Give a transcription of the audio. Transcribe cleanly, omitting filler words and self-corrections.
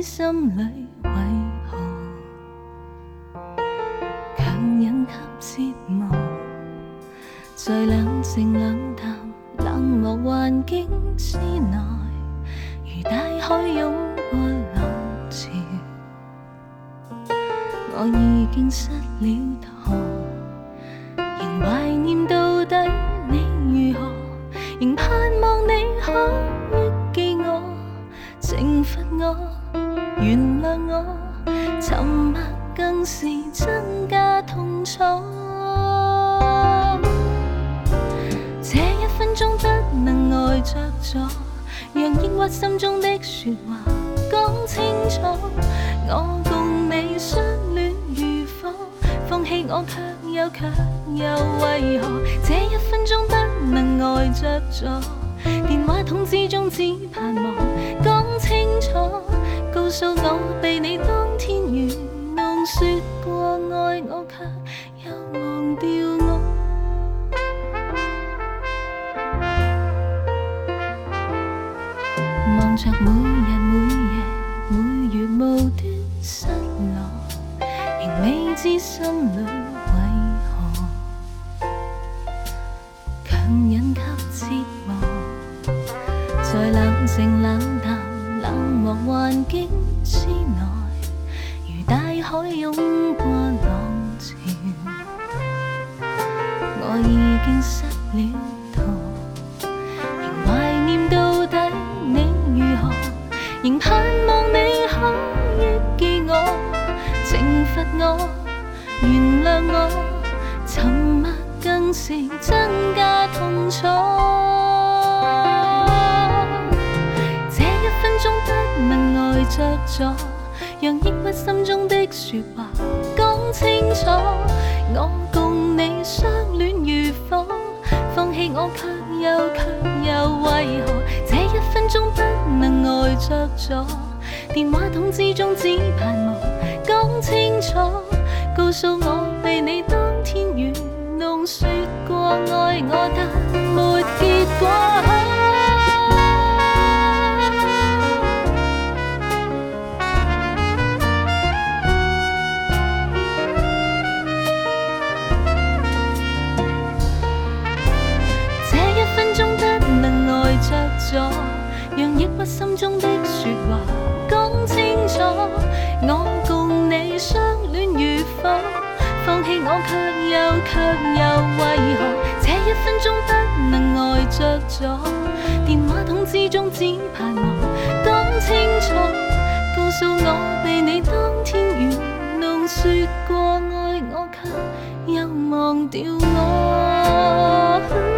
心里为何强忍给折磨，在冷静冷淡冷漠环境之内，如大海涌过浪潮，我已经失了途，仍怀念到底你如何，仍盼望你可忆记我，惩罚我，原谅我，沉默更是增加痛楚。这一分钟不能呆着坐，让抑郁心中的说话讲清楚。我共你相恋如火，放弃我却又为何？这一分钟不能呆着坐，电话筒之中只盼望讲清楚，告诉我被你当天愚弄，说过爱我却又忘掉我。望着每日每夜每月无端失落，仍未知心里为何强忍给折磨，在冷静冷淡冷漠环境之内，如大海涌过浪潮，我已经失了途，仍怀念到底你如何，仍盼望你可忆记我，惩罚我，原谅我，沉默更是增加痛楚。这一分钟不能呆着坐，让抑郁心中的说话讲清楚。我共你相恋如火，放弃我却又为何？这一分钟不能呆着坐，电话筒之中只盼望讲清楚，告诉我被你当天愚弄，说过爱我但没结果。让抑郁心中的说话讲清楚，我共你相恋如火，放弃我却又为何？这一分钟不能呆着坐，电话筒之中只盼望讲清楚，告诉我被你当天愚弄，说过爱我却又忘掉我。